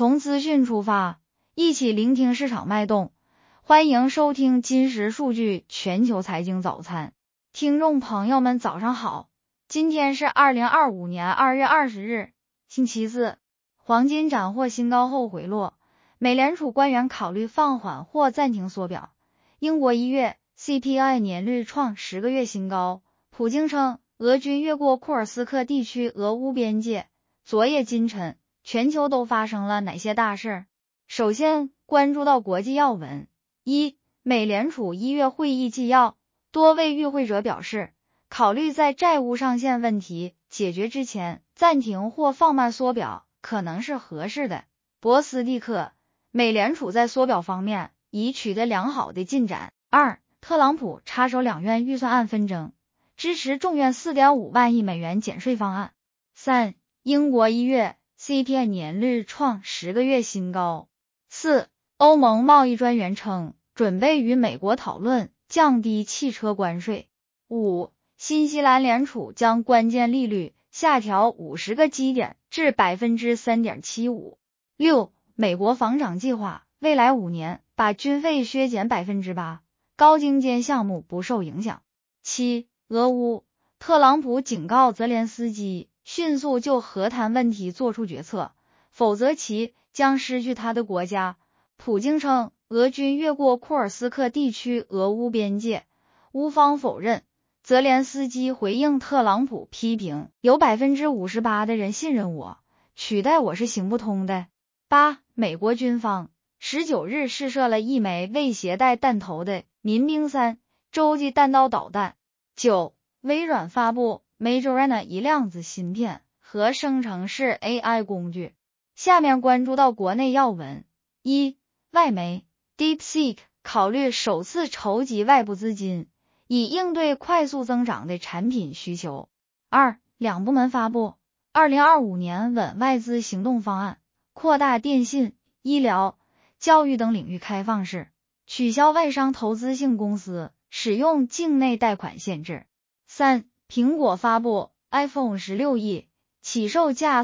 从资讯出发，一起聆听市场脉动。欢迎收听金石数据全球财经早餐。听众朋友们早上好，今天是2025年2月20日，星期四。黄金斩获新高后回落，美联储官员考虑放缓或暂停缩表。英国1月 CPI 年率创10个月新高。普京称俄军越过库尔斯克地区俄乌边界。昨夜今晨，全球都发生了哪些大事？首先关注到国际要闻。一、美联储1月会议纪要，多位与会者表示，考虑在债务上限问题解决之前，暂停或放慢缩表可能是合适的。博斯蒂克，美联储在缩表方面已取得良好的进展。二、特朗普插手两院预算案纷争，支持众院4.5万亿美元减税方案。三、英国1月 CPI 年率创10个月新高。四、欧盟贸易专员称，准备与美国讨论降低汽车关税。五、新西兰联储将关键利率下调50个基点至 3.75%。六、美国防长计划未来5年把军费削减 8%， 高精尖项目不受影响。七、俄乌，特朗普警告泽连斯基迅速就和谈问题做出决策，否则其将失去他的国家。普京称俄军越过库尔斯克地区俄乌边界，乌方否认。泽连斯基回应特朗普批评，有 58% 的人信任我，取代我是行不通的。八、美国军方19日试射了一枚未携带弹头的民兵3洲际弹道导弹。九、微软发布 Majorana 一量子芯片和生成式 AI 工具。下面关注到国内要闻。一、外媒 DeepSeek 考虑首次筹集外部资金，以应对快速增长的产品需求。二、两部门发布2025年稳外资行动方案，扩大电信、医疗、教育等领域开放式，取消外商投资性公司使用境内贷款限制。三、苹果发布 iPhone 16 亿，起售价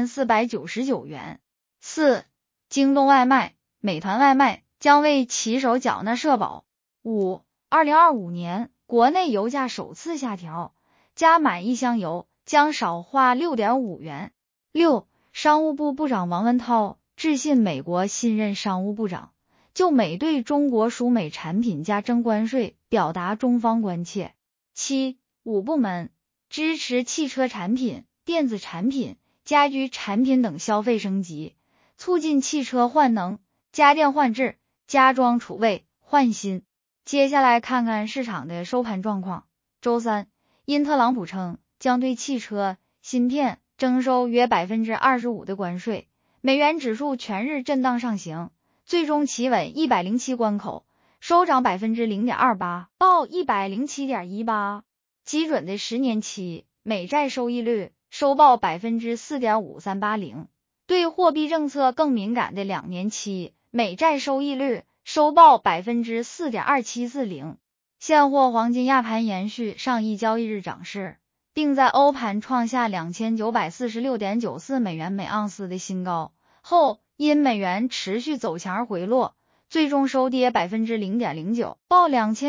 4499元。四、京东外卖、美团外卖将为骑手缴纳社保。五、2025年国内油价首次下调，加满1箱油将少花 6.5 元。六、商务部部长王文涛致信美国新任商务部长，就美对中国输美产品加征关税表达中方关切。七、五部门支持汽车产品、电子产品、家居产品等消费升级，促进汽车换能、家电换智、家装储备换新。接下来看看市场的收盘状况。周三，因特朗普称将对汽车芯片征收约 25% 的关税，美元指数全日震荡上行，最终企稳107关口，收涨 0.28%， 报 107.18。 基准的10年期美债收益率收报 4.5380%， 对货币政策更敏感的2年期美债收益率收报 4.2740%。 现货黄金亚盘延续上一交易日涨势，并在欧盘创下 2946.94 美元每盎司的新高后，因美元持续走强而回落，最终收跌 0.09%， 报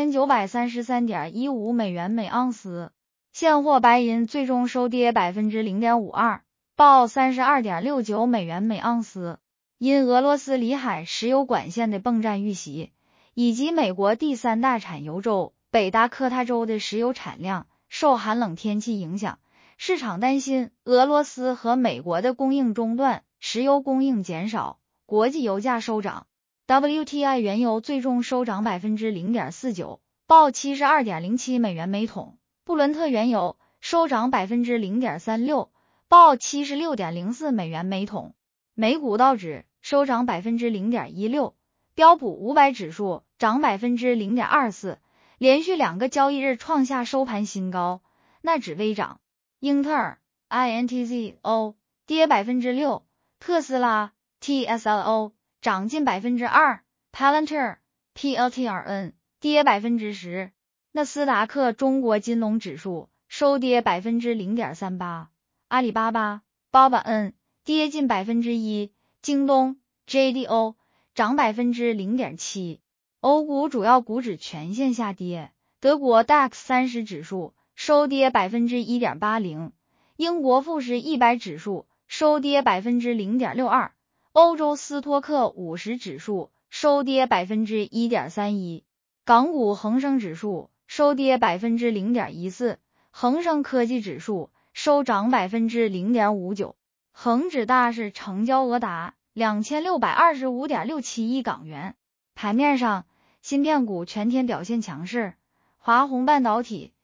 2933.15 美元每盎司。现货白银最终收跌 0.52%， 报 32.69 美元每盎司。因俄罗斯里海石油管线的泵站遇袭，以及美国第3大产油州北达科他州的石油产量受寒冷天气影响，市场担心俄罗斯和美国的供应中断，石油供应减少，国际油价收涨。WTI 原油最终收涨 0.49%， 报 72.07 美元每桶。布伦特原油收涨 0.36%， 报 76.04 美元每桶。美股道指收涨 0.16%， 标普500指数涨 0.24%， 连续2个交易日创下收盘新高。纳指微涨，英特尔 INTZO 跌 6%， 特斯拉 TSLO 涨近 2%， Palantir PLTRN 跌 10%。 纳斯达克中国金龙指数收跌 0.38%， 阿里巴巴 BABA N 跌近 1%， 京东 JDO 涨 0.7%。欧股主要股指全线下跌，德国 DAX 30指数收跌 1.80%， 英国富时100指数收跌 0.62%， 欧洲斯托克50指数收跌 1.31%， 港股恒生指数收跌 0.14%， 恒生科技指数收涨 0.59%， 恒指大市成交额达 2625.67 亿港元。盘面上，芯片股全天表现强势，华虹半导体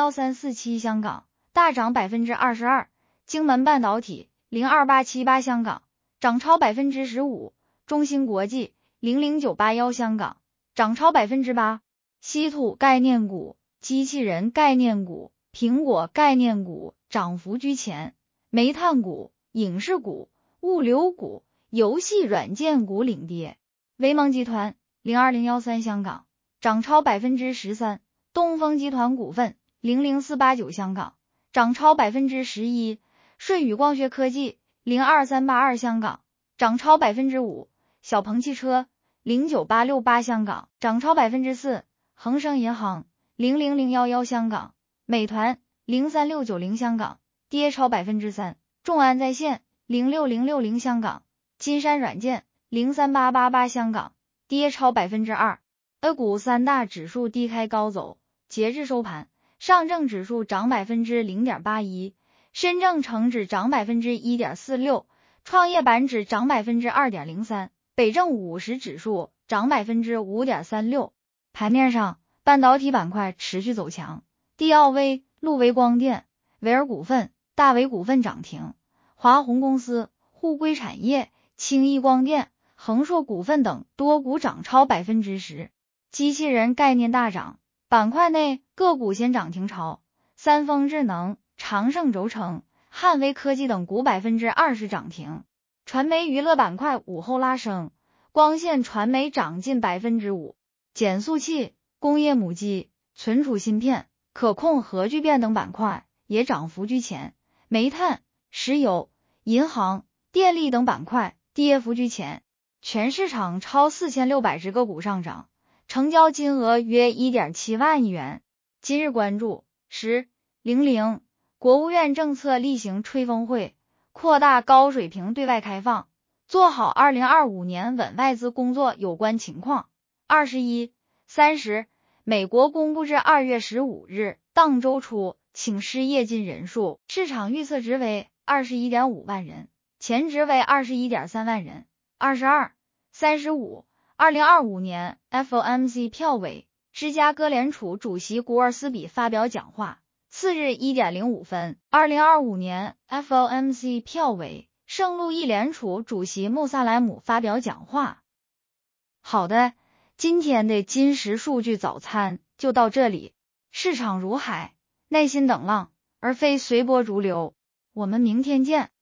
01347香港大涨 22%， 京门半导体02878香港涨超 15%， 中芯国际00981香港涨超 8%。 稀土概念股、机器人概念股、苹果概念股涨幅居前，煤炭股、影视股、物流股、游戏软件股领跌。威盟集团02013香港涨超 13%， 东风集团股份00489香港涨超 11%， 舜宇光学科技02382香港涨超 5%， 小鹏汽车09868香港涨超 4%， 恒生银行00011香港、美团03690香港跌超 3%， 众安在线06060香港、金山软件03888香港跌超 2%。 A 股三大指数低开高走，截至收盘，上证指数涨 0.81%， 深证成指涨 1.46%， 创业板指涨 2.03%， 北证50指数涨 5.36%。 盘面上，半导体板块持续走强，帝奥威、路维光电、维尔股份、大为股份涨停，华虹公司、沪硅产业、轻易光电、恒硕股份等多股涨超 10%。 机器人概念大涨，板块内个股先涨停潮，三丰智能、长盛轴承、汉威科技等股 20% 涨停。传媒娱乐板块午后拉升，光线传媒涨近 5%， 减速器、工业母机、存储芯片、可控核聚变等板块也涨幅居前，煤炭、石油、银行、电力等板块跌幅居前。全市场超4600只个股上涨，成交金额约 1.7 万亿元。今日关注10.00国务院政策例行吹风会，扩大高水平对外开放，做好2025年稳外资工作有关情况。21:30美国公布至2月15日当周初请失业金人数，市场预测值为 21.5 万人，前值为 21.3 万人。22:35 2025年 FOMC 票委，芝加哥联储主席古尔斯比发表讲话。次日1:05 分2025年 FOMC 票委，圣路易联储主席穆萨莱姆发表讲话。好的，今天的金石数据早餐就到这里。市场如海，耐心等浪，而非随波逐流。我们明天见。